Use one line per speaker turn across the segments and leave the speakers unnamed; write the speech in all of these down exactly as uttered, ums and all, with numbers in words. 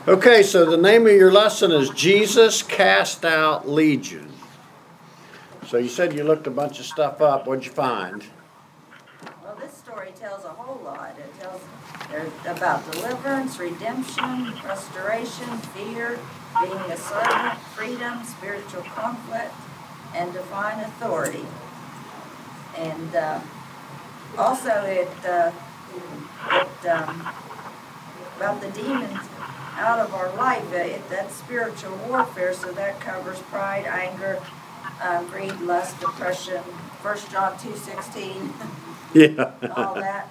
Okay, so the name of your lesson is Jesus Cast Out Legion. So you said you looked a bunch of stuff up. What'd you find?
Well, this story tells a whole lot. It tells about deliverance, redemption, restoration, fear, being a servant, freedom, spiritual conflict, and divine authority. And uh, also it, uh, it um, about the demons out of our life. Uh, it, that's spiritual warfare, so that covers pride, anger, uh, greed, lust, depression, First John two sixteen,
Yeah.
all that.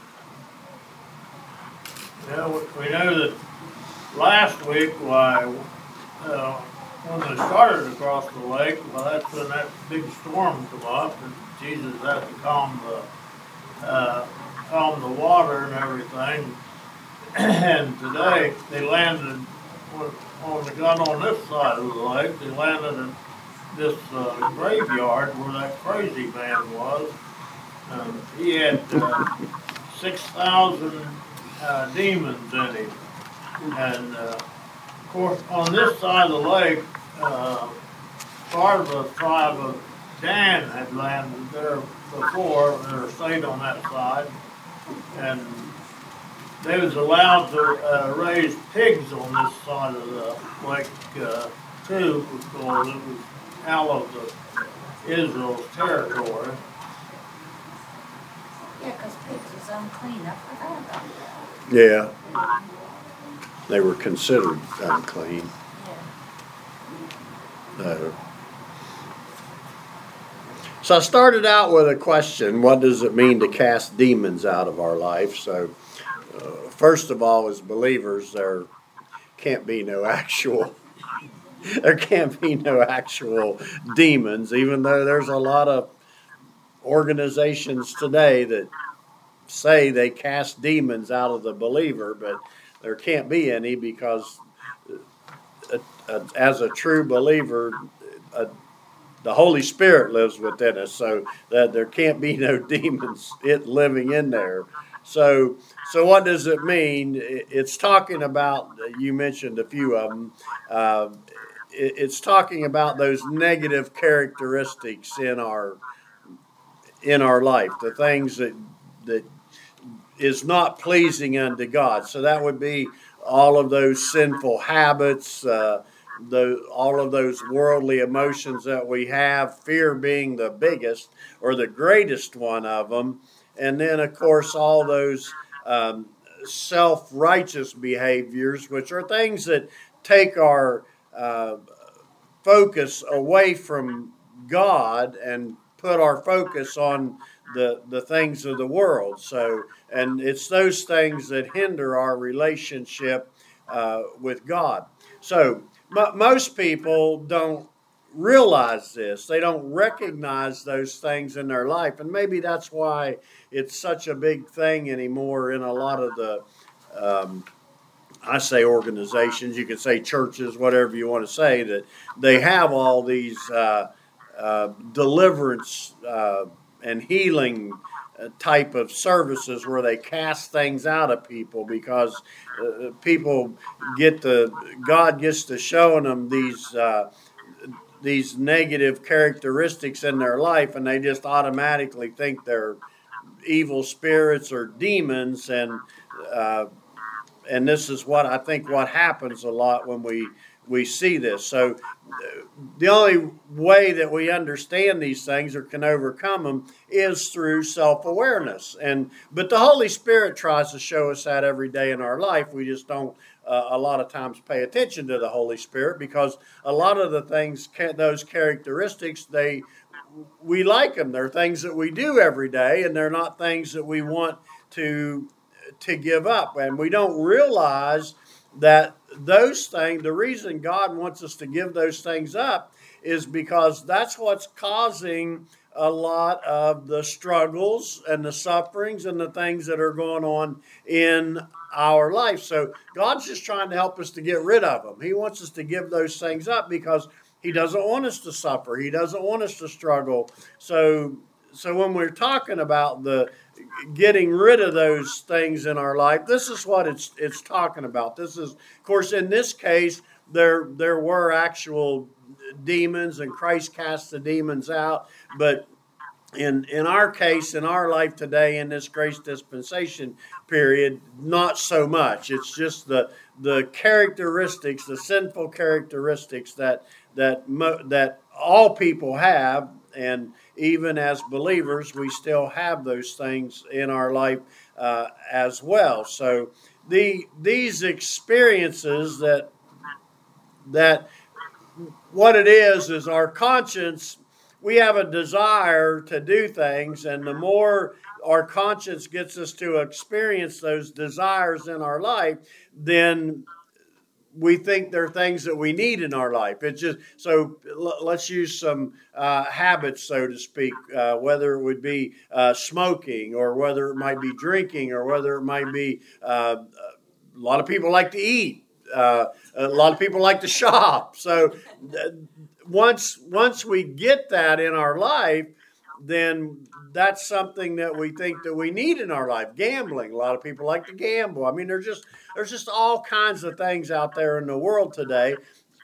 Yeah, we know that last week, why, uh, when they started across the lake, well, that's when that big storm come up, and Jesus had to calm the, uh, calm the water and everything. And today, they landed, when they got on this side of the lake, they landed in this uh, graveyard where that crazy man was. Um, he had uh, six thousand uh, demons in him. And, uh, of course, on this side of the lake, uh, part of the tribe of Dan had landed there before, or stayed on that side. And they was allowed to uh, raise pigs on this side of the lake, uh, too, because it was out of the Israel's territory.
Yeah, because pigs was unclean. I forgot about that.
Yeah. They were considered unclean.
Yeah.
Uh, so I started out with a question: what does it mean to cast demons out of our life? So, uh, first of all, as believers, there can't be no actual there can't be no actual demons, even though there's a lot of organizations today that say they cast demons out of the believer, but there can't be any, because uh, uh, as a true believer, uh, the Holy Spirit lives within us, so that there can't be no demons it living in there. So, so what does it mean? It's talking about, you mentioned a few of them. Uh, it's talking about those negative characteristics in our in our life, the things that that is not pleasing unto God. So that would be all of those sinful habits, uh, the all of those worldly emotions that we have, fear being the biggest or the greatest one of them, and then of course all those um, self-righteous behaviors, which are things that take our uh, focus away from God and put our focus on the the things of the world. So, and it's those things that hinder our relationship uh, with God. So, m- most people don't realize this. They don't recognize those things in their life, and maybe that's why it's such a big thing anymore in a lot of the um, I say organizations, you could say churches, whatever you want to say, that they have all these uh, uh, deliverance uh, and healing uh, type of services where they cast things out of people, because uh, people get the, God gets to showing them these uh, these negative characteristics in their life, and they just automatically think they're evil spirits or demons, and uh, and this is what I think what happens a lot when we we see this. So the only way that we understand these things or can overcome them is through self-awareness. And but the Holy Spirit tries to show us that every day in our life. We just don't uh, a lot of times pay attention to the Holy Spirit, because a lot of the things, those characteristics, they we like them. They're things that we do every day, and they're not things that we want to to give up. And we don't realize that those things, the reason God wants us to give those things up is because that's what's causing a lot of the struggles and the sufferings and the things that are going on in our life. So God's just trying to help us to get rid of them. He wants us to give those things up because He doesn't want us to suffer. He doesn't want us to struggle. So, so when we're talking about the getting rid of those things in our life. This is what it's it's talking about. This is, of course, in this case, there there were actual demons, and Christ cast the demons out. But in in our case, in our life today, in this grace dispensation period, not so much. It's just the the characteristics, the sinful characteristics that that mo- that all people have, and even as believers, we still have those things in our life uh, as well. So the these experiences that that what it is is our conscience. We have a desire to do things, and the more our conscience gets us to experience those desires in our life, then we think they're things that we need in our life. It's just so. L- let's use some uh, habits, so to speak. Uh, whether it would be uh, smoking, or whether it might be drinking, or whether it might be uh, a lot of people like to eat. Uh, a lot of people like to shop. So uh, once once we get that in our life, then that's something that we think that we need in our life. Gambling. A lot of people like to gamble. I mean, there's just there's just all kinds of things out there in the world today.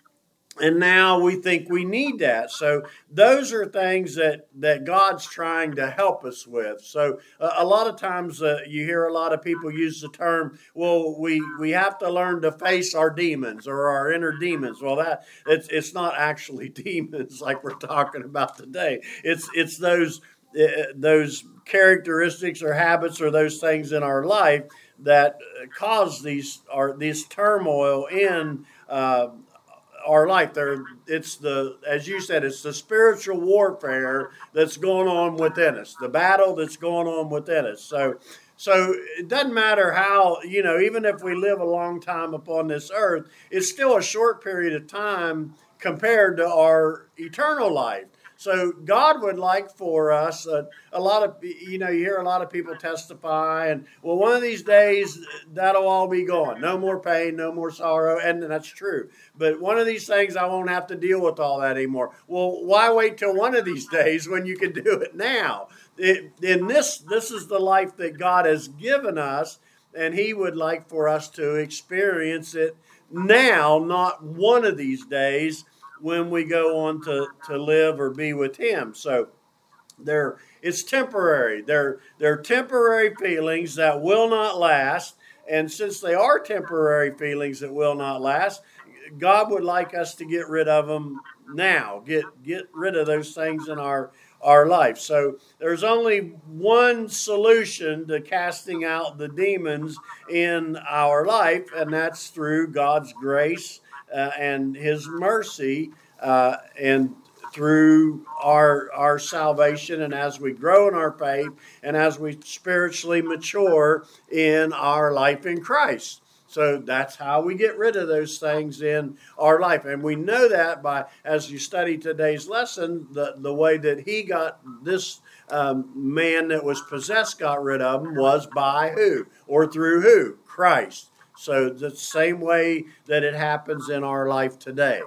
And now we think we need that. So those are things that, that God's trying to help us with. So uh, a lot of times uh, you hear a lot of people use the term, well, we, we have to learn to face our demons or our inner demons. Well, that it's it's not actually demons like we're talking about today. It's it's those uh, those characteristics or habits or those things in our life that cause these or these turmoil in uh, our life. There, it's the, as you said, it's the spiritual warfare that's going on within us, the battle that's going on within us. So, so it doesn't matter how, you know, even if we live a long time upon this earth, it's still a short period of time compared to our eternal life. So God would like for us, uh, a lot of, you know, you hear a lot of people testify, and, well, one of these days, that'll all be gone. No more pain, no more sorrow, and that's true. But one of these things, I won't have to deal with all that anymore. Well, why wait till one of these days when you can do it now? It, in this, this is the life that God has given us, and He would like for us to experience it now, not one of these days when we go on to, to live or be with Him. So they're, it's temporary. They're, they're temporary feelings that will not last. And since they are temporary feelings that will not last, God would like us to get rid of them now. Get, get rid of those things in our, our life. So there's only one solution to casting out the demons in our life, and that's through God's grace Uh, and His mercy, uh, and through our our salvation, and as we grow in our faith, and as we spiritually mature in our life in Christ. So that's how we get rid of those things in our life. And we know that by, as you study today's lesson, the, the way that he got this um, man that was possessed got rid of him was by who? Or through who? Christ. So the same way that it happens in our life today.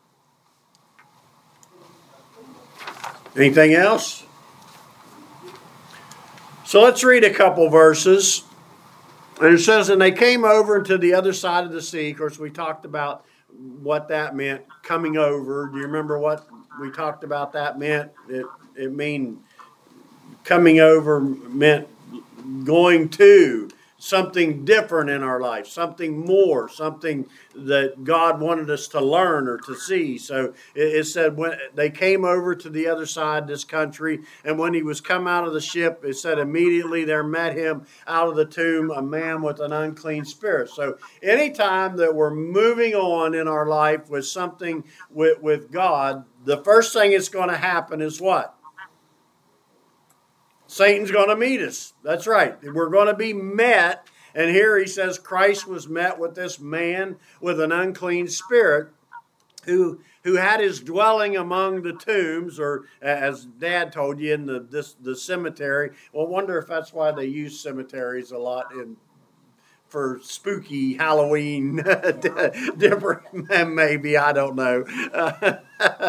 Anything else? So let's read a couple verses. And it says, and they came over to the other side of the sea. Of course, we talked about what that meant, coming over. Do you remember what we talked about that meant? It, it mean coming over meant going to something different in our life, something more, something that God wanted us to learn or to see. So it, it said when they came over to the other side of this country, and when he was come out of the ship, it said immediately there met him out of the tomb a man with an unclean spirit. So anytime that we're moving on in our life with something with, with God, the first thing that's going to happen is what? Satan's going to meet us. That's right. We're going to be met. And here he says Christ was met with this man with an unclean spirit who who had his dwelling among the tombs, or as Dad told you, in the this the cemetery. Well, I wonder if that's why they use cemeteries a lot in for spooky Halloween, different maybe, I don't know.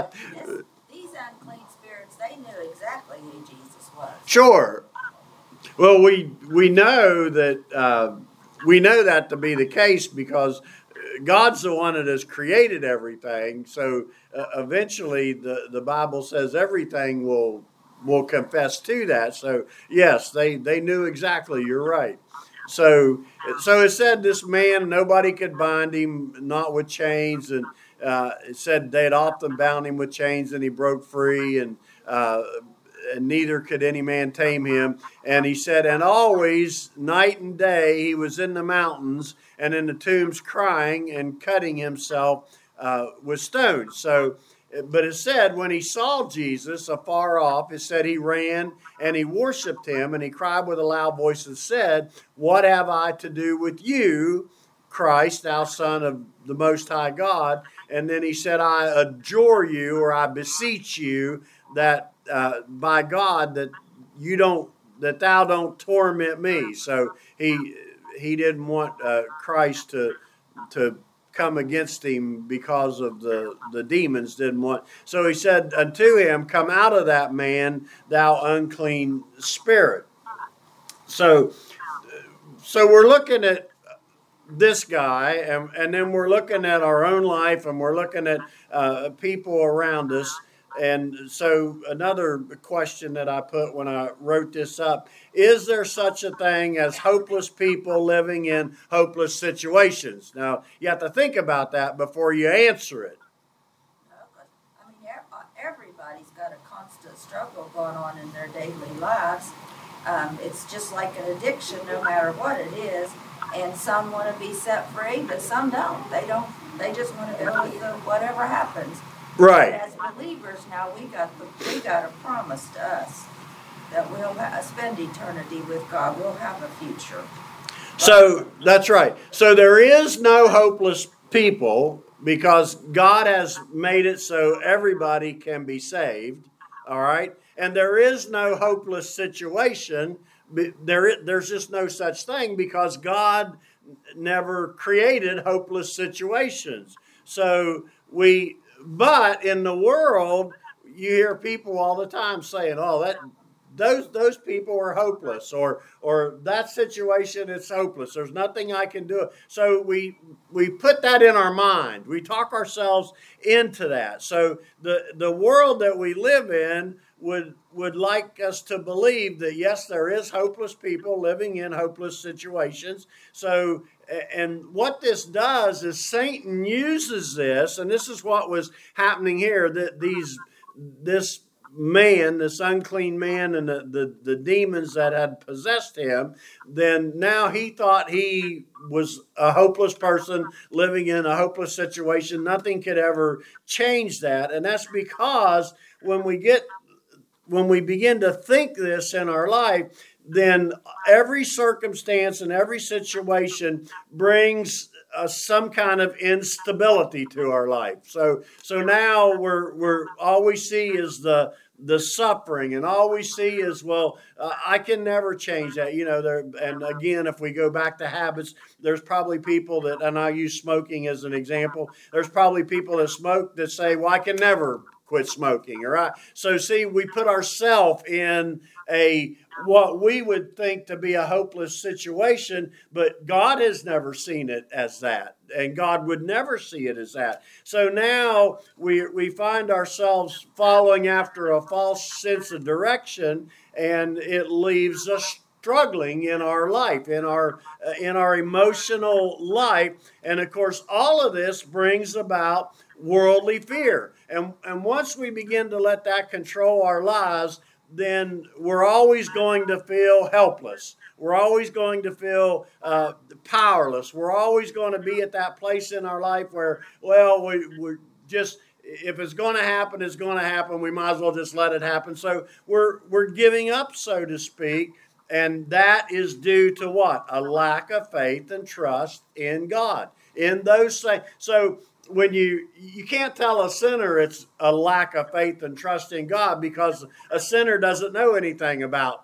This, these unclean spirits, they knew exactly who Jesus was.
Sure. Well, we we know that uh, we know that to be the case because God's the one that has created everything. So uh, eventually, the, the Bible says everything will will confess to that. So yes, they they knew exactly. You're right. So so it said this man, nobody could bind him, not with chains, and uh, it said they had often bound him with chains, and he broke free, and. Uh, and neither could any man tame him. And he said, and always, night and day, he was in the mountains and in the tombs crying and cutting himself uh, with stones. So, but it said when he saw Jesus afar off, it said he ran and he worshiped him, and he cried with a loud voice and said, what have I to do with you, Christ, thou Son of the Most High God? And then he said, I adjure you, or I beseech you, that uh, by God, that you don't, that thou don't torment me. So he he didn't want uh, Christ to to come against him because of the the demons didn't want. So he said unto him, come out of that man, thou unclean spirit. So so we're looking at this guy, and, and then we're looking at our own life, and we're looking at uh, people around us. And so another question that I put when I wrote this up, is there such a thing as hopeless people living in hopeless situations? Now, you have to think about that before you answer it.
I mean, everybody's got a constant struggle going on in their daily lives. Um, it's just like an addiction, no matter what it is. And some want to be set free, but some don't. They don't. They just want to go with the, whatever happens.
Right.
But as believers, now we got the we got a promise to us that we'll ha- spend eternity with God. We'll have a future. But
so that's right. So there is no hopeless people because God has made it so everybody can be saved. All right, and there is no hopeless situation. There, there's just no such thing because God never created hopeless situations. So we. But in the world, you hear people all the time saying, "Oh, that those those people are hopeless," or or that situation is hopeless. There's nothing I can do. So we we put that in our mind. We talk ourselves into that. So the the world that we live in would would like us to believe that yes, there is hopeless people living in hopeless situations. So. And what this does is Satan uses this, and this is what was happening here, that these this man, this unclean man, and the, the, the demons that had possessed him, then now he thought he was a hopeless person living in a hopeless situation. Nothing could ever change that. And that's because when we get when we begin to think this in our life, then every circumstance and every situation brings uh, some kind of instability to our life. So, so now we're we're all we see is the the suffering, and all we see is, well, uh, I can never change that. You know, there. And again, if we go back to habits, there's probably people that, and I use smoking as an example. There's probably people that smoke that say, well, I can never quit smoking. All right. So see, we put ourselves in a what we would think to be a hopeless situation, but God has never seen it as that, and God would never see it as that. So now we we find ourselves following after a false sense of direction, and it leaves us struggling in our life, in our uh, in our emotional life, and of course, all of this brings about worldly fear. And and once we begin to let that control our lives, then we're always going to feel helpless. We're always going to feel uh, powerless. We're always going to be at that place in our life where, well, we, we're just, if it's going to happen, it's going to happen. We might as well just let it happen. So we're we're giving up, so to speak, and that is due to what? A lack of faith and trust in God. In those things. So when you you can't tell a sinner it's a lack of faith and trust in God, because a sinner doesn't know anything about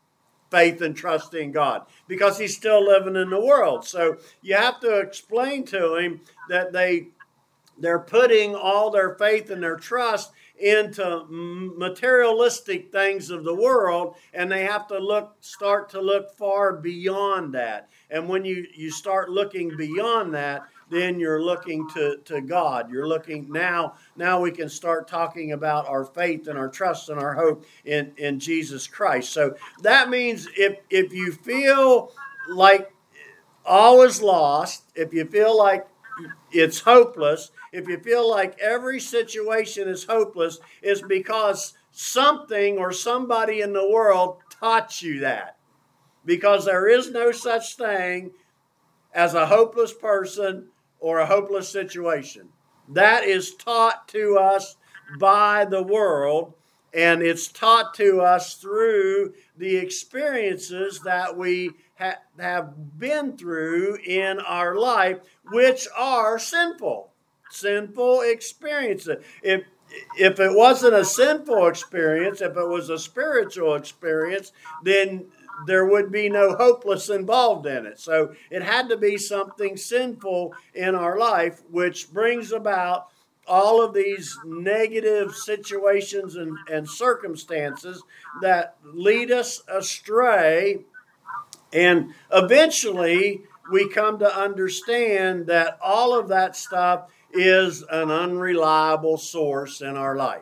faith and trust in God because he's still living in the world. So you have to explain to him that they they're putting all their faith and their trust into materialistic things of the world, and they have to look, start to look far beyond that. And when you, you start looking beyond that, then you're looking to, to God. You're looking now, now we can start talking about our faith and our trust and our hope in, in Jesus Christ. So that means if, if you feel like all is lost, if you feel like it's hopeless, if you feel like every situation is hopeless, it's because something or somebody in the world taught you that. Because there is no such thing as a hopeless person or a hopeless situation. That is taught to us by the world, and it's taught to us through the experiences that we ha- have been through in our life, which are sinful, sinful experiences. If if it wasn't a sinful experience, if it was a spiritual experience, then there would be no hopeless involved in it. So it had to be something sinful in our life, which brings about all of these negative situations and, and circumstances that lead us astray. And eventually we come to understand that all of that stuff is an unreliable source in our life.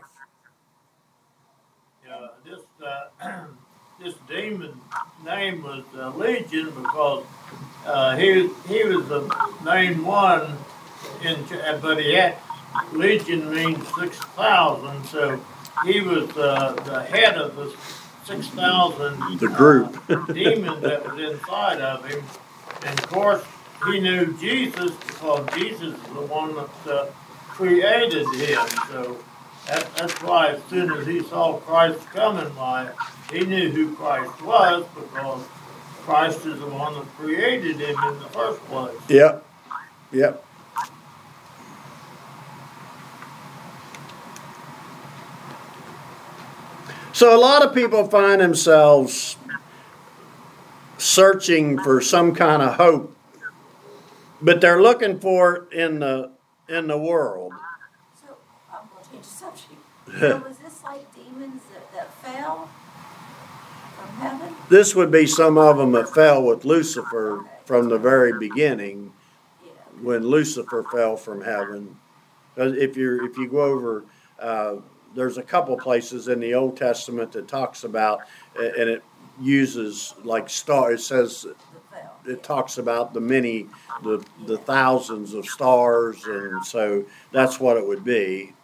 Yeah, this uh, this demon name was uh, Legion because uh, he he was the main one in, but he had Legion means six thousand, so he was uh, the head of the six thousand
The group.
uh, demon that was inside of him. And of course, he knew Jesus because Jesus is the one that uh, created him. So that, that's why as soon as he saw Christ coming, why he knew who Christ was because Christ is the one that created him in the first place.
Yep. Yep. So a lot of people find themselves searching for some kind of hope, but they're looking for it in the in the world.
So, I'm going to change the subject. So was this like demons that, that fell from heaven?
This would be some of them that fell with Lucifer from the very beginning,
Yeah.
when Lucifer fell from heaven. 'Cause if you if you go over, uh, there's a couple places in the Old Testament that talks about, and it uses like star. It says
That fell.
it talks about the many, the the thousands of stars, and so that's what it would be.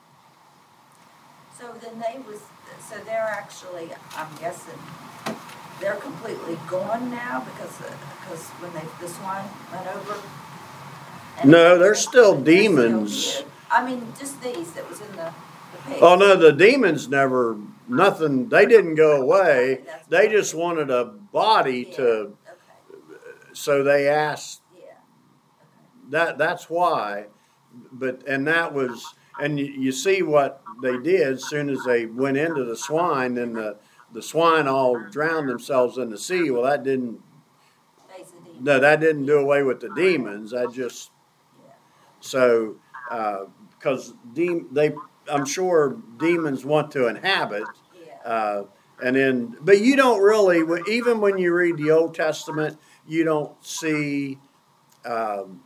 So then they was, so they're actually, I'm guessing, they're completely gone now because, because when they, the swine went over? And
No, there's still
they're still
demons.
here. I mean, just these that was in the, the pig.
Oh no, the demons never, nothing. They didn't go away. They just wanted a body
Yeah,
to.
okay,
So they asked.
yeah, okay.
That that's why, but and that was, and you, you see what they did as soon as they went into the swine, and the the swine all drowned themselves in the sea. Well, that didn't
Face the demon.
no, that didn't do away with the demons. That just
Yeah.
so because de- they, I'm sure demons want to inhabit,
Yeah.
uh, and then but you don't really, even when you read the Old Testament, you don't see. Um,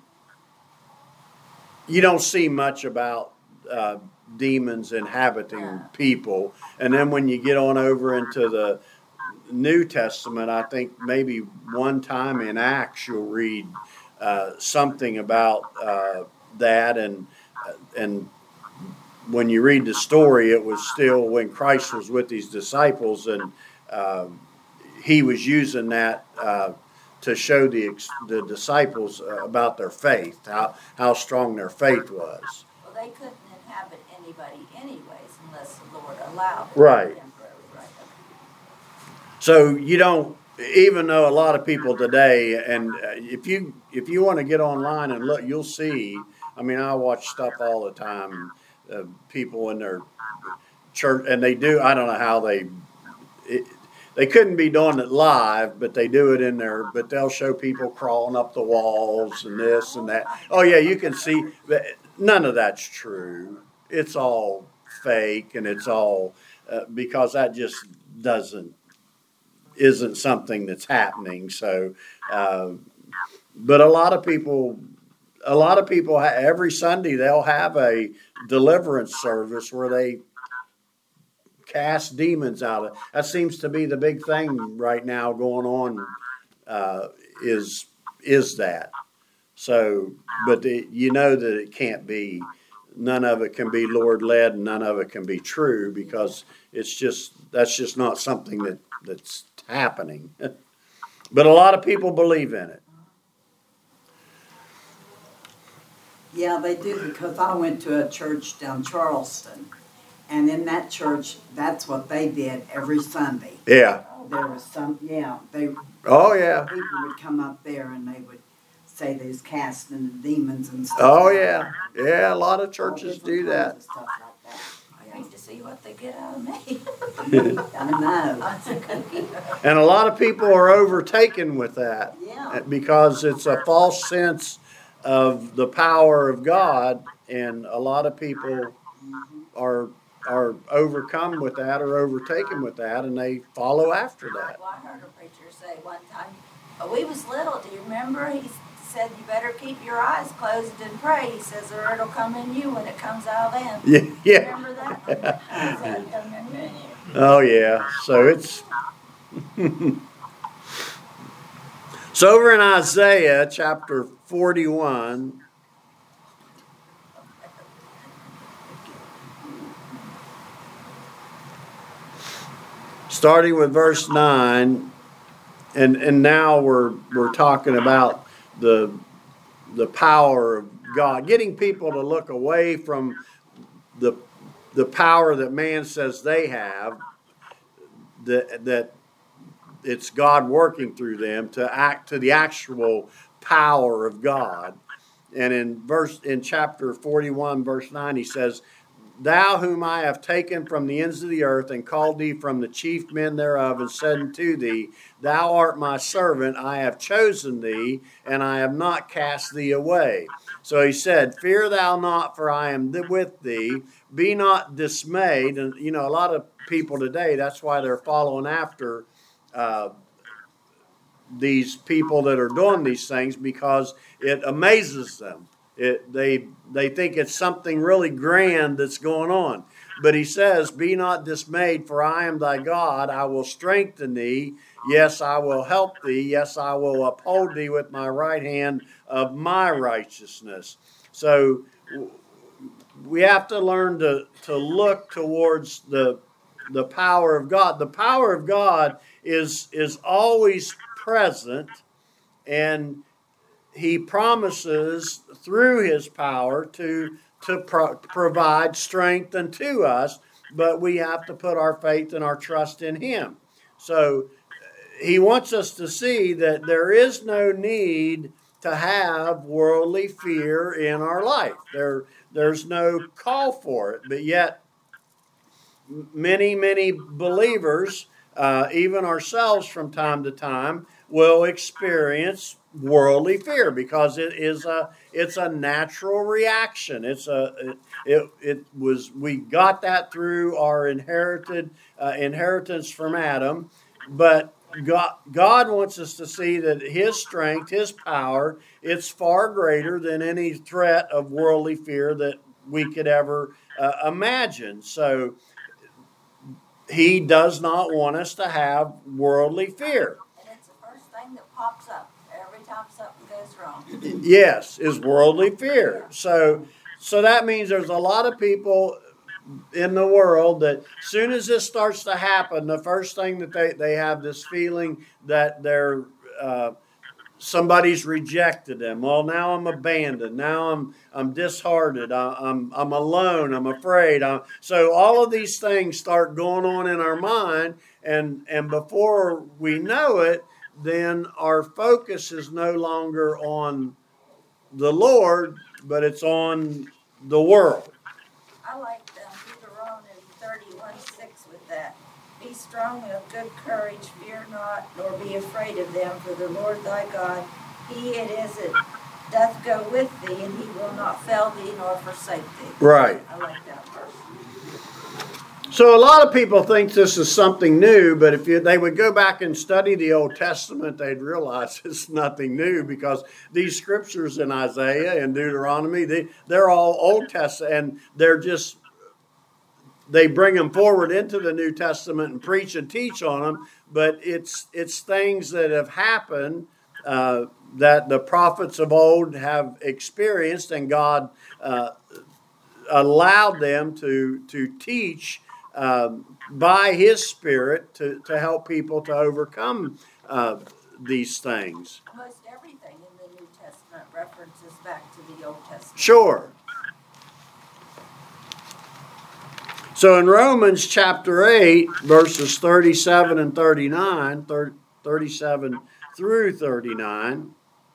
you don't see much about uh, demons inhabiting people. And then when you get on over into the New Testament, I think maybe one time in Acts you'll read uh, something about uh, that. And and when you read the story, it was still when Christ was with his disciples, and uh, he was using that uh, to show the the disciples uh, about their faith, how how strong their faith was.
Well, they couldn't inhabit anybody anyways unless the Lord allowed it.
Right.
Temporary, right, okay.
So you don't, even though a lot of people today, and uh, if you if you want to get online and look, you'll see. I mean, I watch stuff all the time. Uh, people in their church, and they do. I don't know how they. It, They couldn't be doing it live, but they do it in there. But they'll show people crawling up the walls and this and that. Oh yeah, you can see. But none of that's true. It's all fake and it's all uh, because that just doesn't isn't something that's happening. So, uh, but a lot of people, a lot of people ha- every Sunday they'll have a deliverance service where they cast demons out of. That seems to be the big thing right now going on. Uh, is is that so? But the, you know that it can't be. None of it can be Lord led, and none of it can be true because it's just that's just not something that that's happening. But a lot of people believe in it.
Yeah, they do, because I went to a church down Charleston, and in that church, that's what they did every Sunday.
Yeah.
There was some, yeah, they.
Oh yeah.
People would come up there and they would say they was casting the demons and stuff.
Oh
like
yeah.
that.
Yeah. A lot of
All
churches
different
do
kinds
that.
of stuff like that.
I need to see what they get out of me.
I know.
That's a cookie.
And a lot of people are overtaken with that
Yeah.
because it's a false sense of the power of God, and a lot of people are are overcome with that or overtaken with that, and they follow after that.
Well, I heard a preacher say one time, uh, we was little, do you remember? He said, you better keep your eyes closed and pray. He says, or it'll come in you when it comes out of them.
Yeah, yeah.
Remember that? He said, "It'll come in you."
Oh yeah. So it's so over in Isaiah chapter forty-one. Starting with verse nine, and, and now we're we're talking about the the power of God, getting people to look away from the the power that man says they have, that that it's God working through them to act to the actual power of God. And in verse in chapter forty-one, verse nine, he says, "Thou whom I have taken from the ends of the earth, and called thee from the chief men thereof, and said unto thee, Thou art my servant, I have chosen thee, and I have not cast thee away. So he said, Fear thou not, for I am with thee. Be not dismayed." And you know, a lot of people today, that's why they're following after uh, these people that are doing these things, because it amazes them. It, they they think it's something really grand that's going on. But he says, "Be not dismayed, for I am thy God. I will strengthen thee. Yes, I will help thee. Yes, I will uphold thee with my right hand of my righteousness." So we have to learn to, to look towards the the power of God. The power of God is is always present, and he promises through his power to to pro- provide strength unto us, but we have to put our faith and our trust in him. So he wants us to see that there is no need to have worldly fear in our life. There, there's no call for it, but yet many, many believers, uh, even ourselves from time to time, will experience worldly fear because it is a it's a natural reaction. It's a it it, it was we got that through our inherited uh, inheritance from Adam, but God God wants us to see that His strength, His power, it's far greater than any threat of worldly fear that we could ever uh, imagine. So He does not want us to have worldly fear.
And it's the first thing that pops up every time something goes wrong.
Yes, is worldly fear. So, so that means there's a lot of people in the world that as soon as this starts to happen, the first thing that they, they have this feeling that they're uh, somebody's rejected them. Well, now I'm abandoned. Now I'm I'm disheartened. I, I'm I'm alone. I'm afraid. I'm, so all of these things start going on in our mind, and and before we know it, then our focus is no longer on the Lord, but it's on the world.
I like um, Deuteronomy thirty-one six with that. Be strong and of good courage, fear not, nor be afraid of them, for the Lord thy God, he it is that doth go with thee, and he will not fail thee nor forsake thee.
Right.
I like that verse.
So a lot of people think this is something new, but if you, they would go back and study the Old Testament, they'd realize it's nothing new, because these scriptures in Isaiah and Deuteronomy, they, they're all Old Testament, and they're just, they bring them forward into the New Testament and preach and teach on them, but it's it's things that have happened uh, that the prophets of old have experienced, and God uh, allowed them to to teach um, by His Spirit to, to help people to overcome uh, these things.
Almost everything in the New Testament references back to the Old Testament.
Sure. So in Romans chapter eight, verses thirty-seven and thirty-nine, thirty-seven through thirty-nine,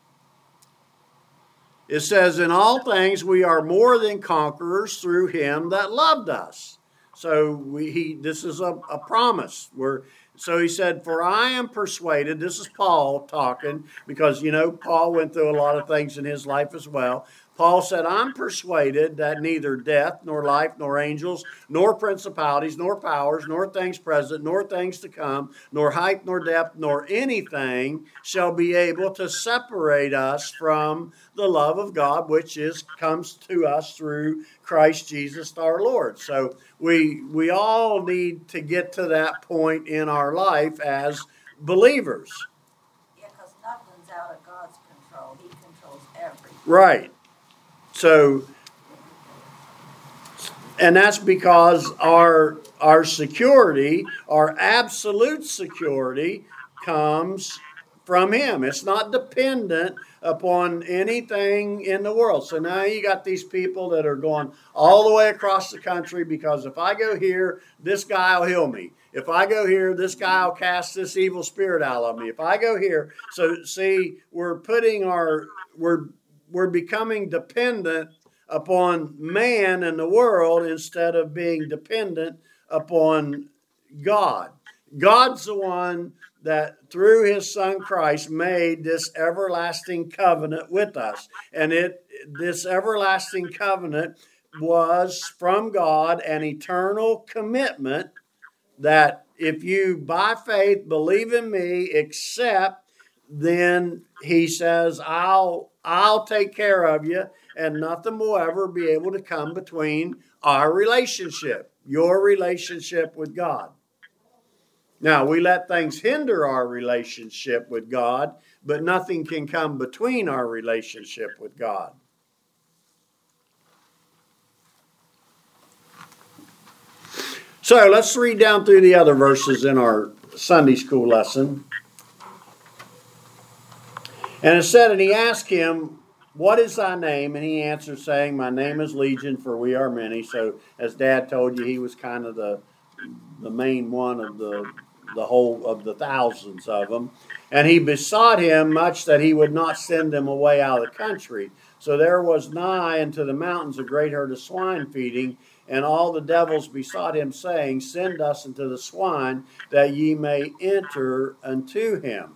it says, "In all things we are more than conquerors through Him that loved us." So we, he, this is a, a promise. We're, so he said, "For I am persuaded," this is Paul talking, because, you know, Paul went through a lot of things in his life as well. Paul said, "I'm persuaded that neither death, nor life, nor angels, nor principalities, nor powers, nor things present, nor things to come, nor height, nor depth, nor anything shall be able to separate us from the love of God, which is comes to us through Christ Jesus our Lord." So we we all need to get to that point in our life as believers.
Yeah, because nothing's out of God's control. He controls everything.
Right. So, and that's because our our security, our absolute security, comes from Him. It's not dependent upon anything in the world. So now you got these people that are going all the way across the country, because if I go here, this guy will heal me. If I go here, this guy will cast this evil spirit out of me. If I go here, so see, we're putting our we're we're becoming dependent upon man and the world instead of being dependent upon God. God's the one that through His Son Christ made this everlasting covenant with us. And it this everlasting covenant was from God, an eternal commitment that if you by faith believe in me, accept, then He says, I'll I'll take care of you, and nothing will ever be able to come between our relationship, your relationship with God. Now, we let things hinder our relationship with God, but nothing can come between our relationship with God. So let's read down through the other verses in our Sunday school lesson. And it said, "And he asked him, 'What is thy name?' And he answered, saying, 'My name is Legion, for we are many.'" So as Dad told you, he was kind of the the main one of the the whole of the thousands of them. "And he besought him much that he would not send them away out of the country. So there was nigh unto the mountains a great herd of swine feeding, and all the devils besought him, saying, 'Send us into the swine, that ye may enter unto him.'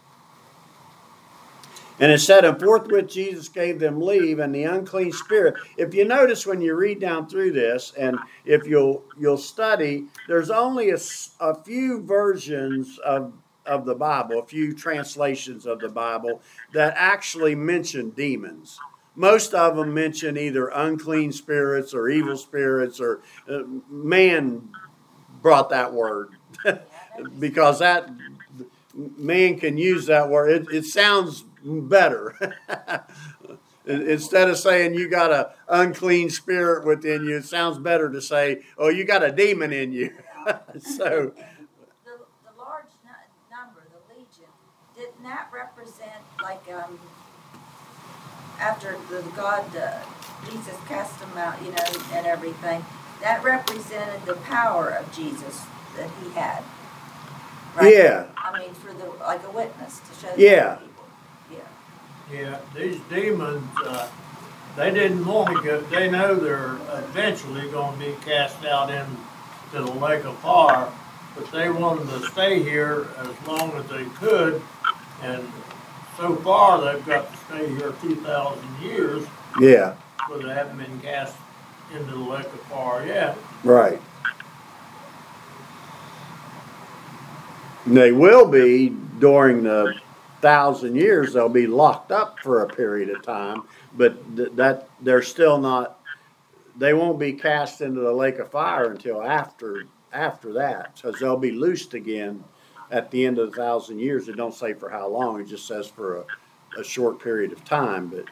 And it said, and forthwith Jesus gave them leave, and the unclean spirit." If you notice when you read down through this, and if you'll you'll study, there's only a, a few versions of, of the Bible, a few translations of the Bible that actually mention demons. Most of them mention either unclean spirits or evil spirits, or uh, man brought that word because that man can use that word. It, it sounds better. Instead of saying you got an unclean spirit within you, it sounds better to say, "Oh, you got a demon in you." So,
the, the large nu- number, the legion, didn't that represent, like, um, after the God, uh, Jesus cast them out, you know, and everything, that represented the power of Jesus that He had, right?
yeah,
I mean, for the, like a witness to show
Yeah.
the people. Yeah.
Yeah, these demons, uh, they didn't want to go, they know they're eventually going to be cast out into the lake of fire, but they wanted to stay here as long as they could, and so far they've got to stay here two thousand years,
yeah,
but they haven't been cast into the lake of fire yet.
right. They will be during the thousand years. They'll be locked up for a period of time, but th- that they're still not. They won't be cast into the lake of fire until after after that, because they'll be loosed again at the end of the thousand years. It don't say for how long. It just says for a, a short period of time, but.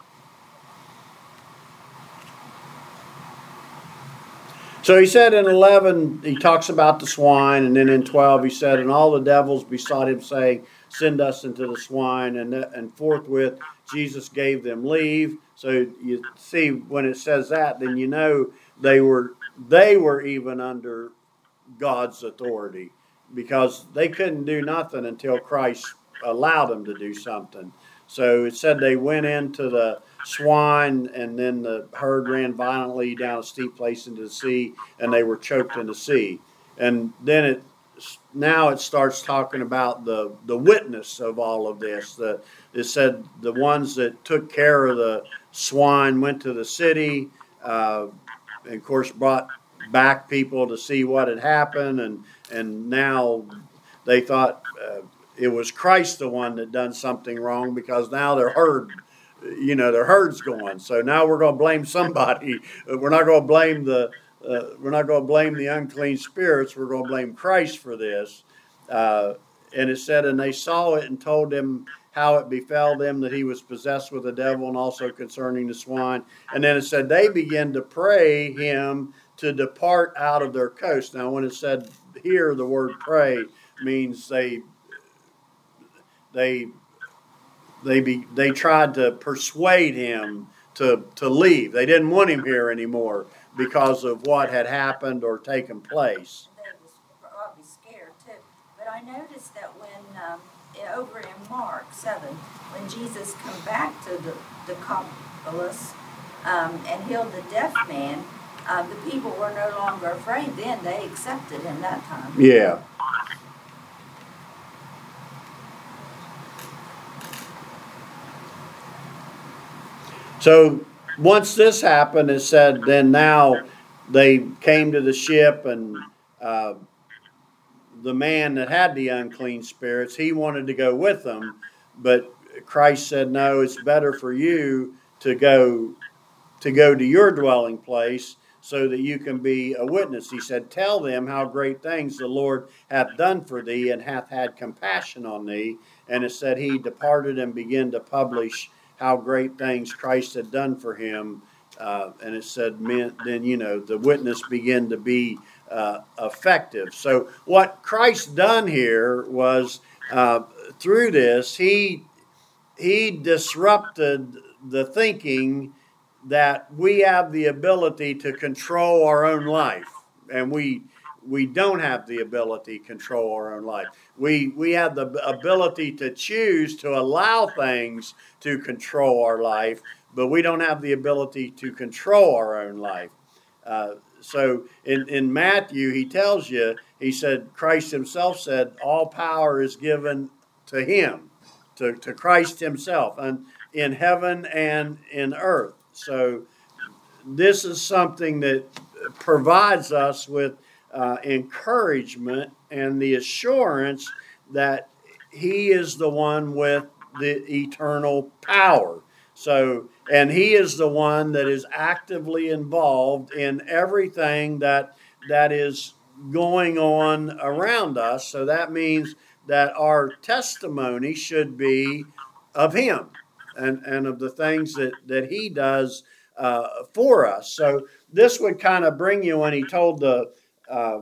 So he said in eleven, he talks about the swine, and then in twelve he said, and all the devils besought him, saying, send us into the swine, and and forthwith Jesus gave them leave. So you see, when it says that, then you know they were they were even under God's authority, because they couldn't do nothing until Christ allowed them to do something. So it said they went into the swine, and then the herd ran violently down a steep place into the sea, and they were choked in the sea. And then it now it starts talking about the the witness of all of this. The it said the ones that took care of the swine went to the city, uh, and of course brought back people to see what had happened, and and now they thought uh, it was Christ the one that done something wrong, because now their herd, you know, their herd's going. So now we're going to blame somebody. We're not going to blame the uh, we're not going to blame the unclean spirits. We're going to blame Christ for this. Uh, and it said, and they saw it and told him how it befell them that he was possessed with the devil, and also concerning the swine. And then it said they began to pray him to depart out of their coast. Now, when it said here, the word pray means they they they be they tried to persuade him to to leave. They didn't want him here anymore because of what had happened or taken place.
They was probably scared too. But I noticed that when um, over in Mark seven, when Jesus come back to the Decapolis um, and healed the deaf man, uh, the people were no longer afraid. Then they accepted him that time.
Yeah. So once this happened, it said then now they came to the ship, and uh, the man that had the unclean spirits, he wanted to go with them, but Christ said, no, it's better for you to go to go to your dwelling place so that you can be a witness. He said, tell them how great things the Lord hath done for thee, and hath had compassion on thee. And it said he departed and began to publish how great things Christ had done for him. Uh, and it said, then, you know, the witness began to be uh, effective. So what Christ done here was, uh, through this, he he disrupted the thinking that we have the ability to control our own life. And we we don't have the ability to control our own life. We we have the ability to choose to allow things to control our life, but we don't have the ability to control our own life. Uh, so in, in Matthew, he tells you, he said, Christ himself said, all power is given to him, to, to Christ himself, and in heaven and in earth. So this is something that provides us with uh, encouragement and the assurance that he is the one with the eternal power. So, and he is the one that is actively involved in everything that that is going on around us. So that means that our testimony should be of him and, and of the things that, that he does uh, for us. So this would kind of bring you, when he told the uh,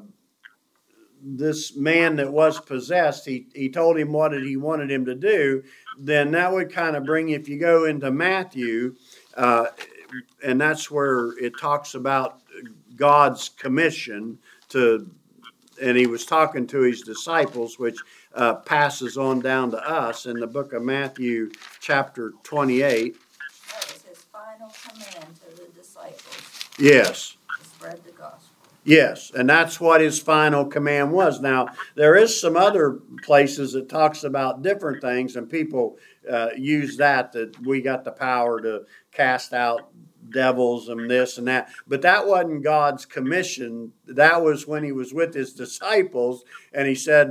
this man that was possessed, he, he told him what he wanted him to do, then that would kind of bring you, if you go into Matthew, uh, and that's where it talks about God's commission to, and he was talking to his disciples, which uh, passes on down to us in the book of Matthew, chapter twenty-eight.
That was his final command to the disciples.
Yes.
To spread the gospel.
Yes, and that's what his final command was. Now, there is some other places that talks about different things, and people uh, use that, that we got the power to cast out devils and this and that. But that wasn't God's commission. That was when he was with his disciples, and he said,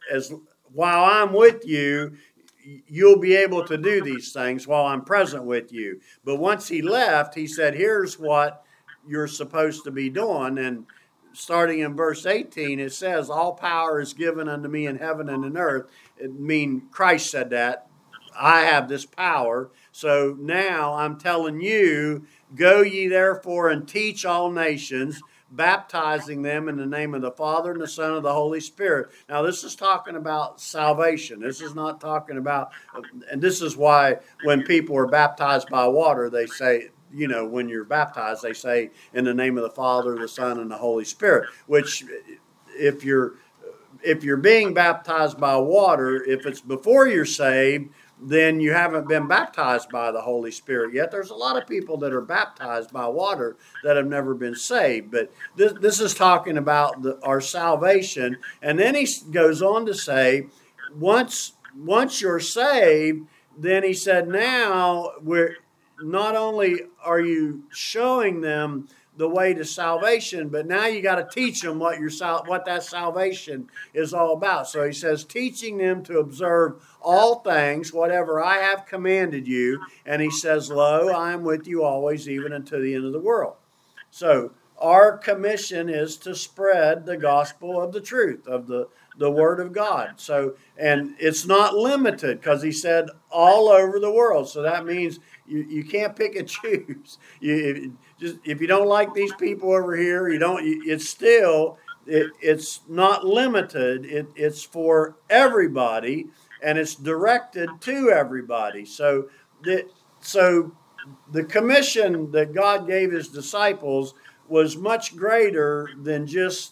as while I'm with you, you'll be able to do these things while I'm present with you. But once he left, he said, here's what you're supposed to be doing. And starting in verse eighteen, it says, all power is given unto me in heaven and in earth. It mean Christ said that. I have this power. So now I'm telling you, go ye therefore and teach all nations, baptizing them in the name of the Father and the Son and the Holy Spirit. Now, this is talking about salvation. This is not talking about, and this is why when people are baptized by water, they say, you know, when you're baptized, they say, in the name of the Father, the Son, and the Holy Spirit, which if you're, if you're being baptized by water, if it's before you're saved, then you haven't been baptized by the Holy Spirit yet. There's a lot of people that are baptized by water that have never been saved. But this, this is talking about the, our salvation. And then he goes on to say, once, once you're saved, then he said, now we're not only are you showing them the way to salvation, but now you got to teach them what your what that salvation is all about. So he says, teaching them to observe all things, whatever I have commanded you. And he says, lo, I am with you always, even unto the end of the world. So our commission is to spread the gospel of the truth, of the, the word of God. So, and it's not limited, because he said all over the world. So that means you, you can't pick and choose. You, just if you don't like these people over here, you don't. It's still it, it's not limited. It, it's for everybody, and it's directed to everybody. So that so the commission that God gave his disciples was much greater than just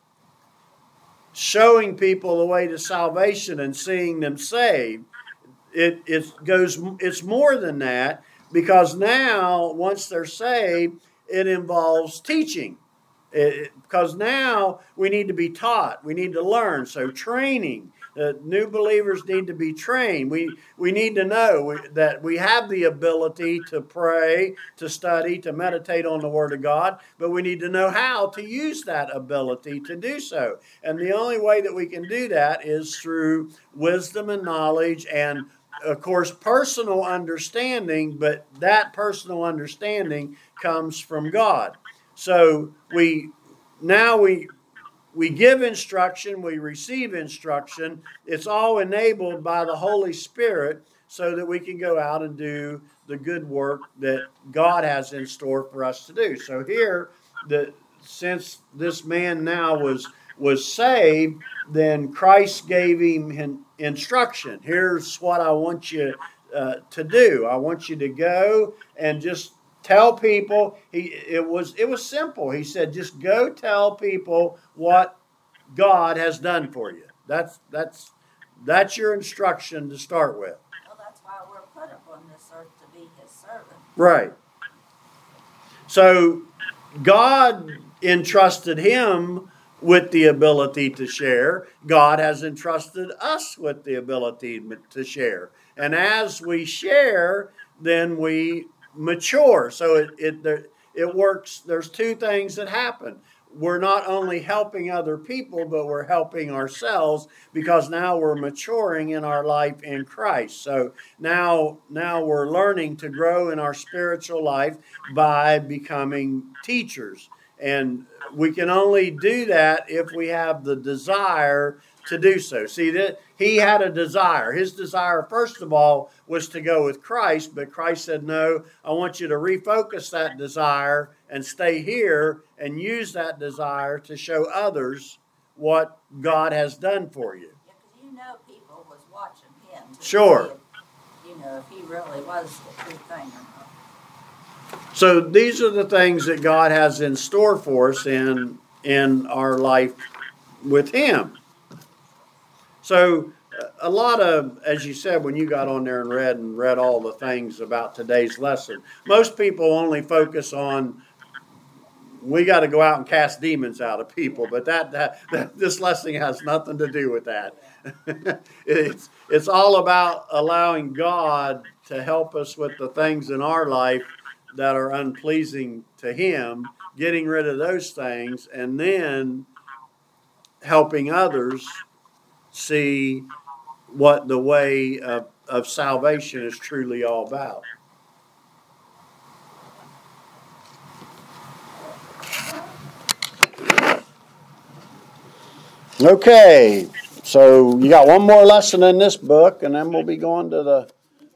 showing people the way to salvation and seeing them saved. It it goes. It's more than that. Because now, once they're saved, it involves teaching. It, because now we need to be taught. We need to learn. So training. Uh, new believers need to be trained. We, we need to know we, that we have the ability to pray, to study, to meditate on the Word of God. But we need to know how to use that ability to do so. And the only way that we can do that is through wisdom and knowledge and, of course, personal understanding, but that personal understanding comes from God. So we now we we give instruction, we receive instruction. It's all enabled by the Holy Spirit so that we can go out and do the good work that God has in store for us to do. So here, the since this man now was was saved, then Christ gave him instruction. Here's what I want you uh, to do. I want you to go and just tell people. He it was it was simple. He said, just go tell people what God has done for you. That's that's that's your instruction to start with.
Well, that's why we're put upon this earth, to be his servant.
Right. So God entrusted him with the ability to share. God has entrusted us with the ability to share. And as we share, then we mature. So it it it works. There's two things that happen. We're not only helping other people, but we're helping ourselves, because now we're maturing in our life in Christ. So now, now we're learning to grow in our spiritual life by becoming teachers. And we can only do that if we have the desire to do so. See, that he had a desire. His desire, first of all, was to go with Christ, but Christ said, no, I want you to refocus that desire and stay here and use that desire to show others what God has done for you.
Yeah, because you know people was watching him. To
Sure.
see if, you know, if he really was the true thing or not.
So these are the things that God has in store for us in, in our life with him. So a lot of, as you said, when you got on there and read and read all the things about today's lesson, most people only focus on, we got to go out and cast demons out of people, but that, that, that this lesson has nothing to do with that. it's it's all about allowing God to help us with the things in our life that are unpleasing to him, getting rid of those things, and then helping others see what the way of, of salvation is truly all about. Okay, so you got one more lesson in this book, and then we'll be going to the.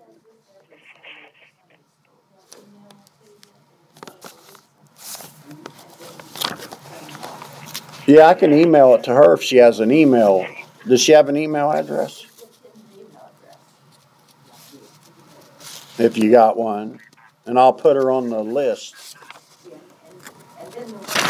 Yeah, I can email it to her if she has an email. Does she have an email address? If you got one, and I'll put her on the list.
And then the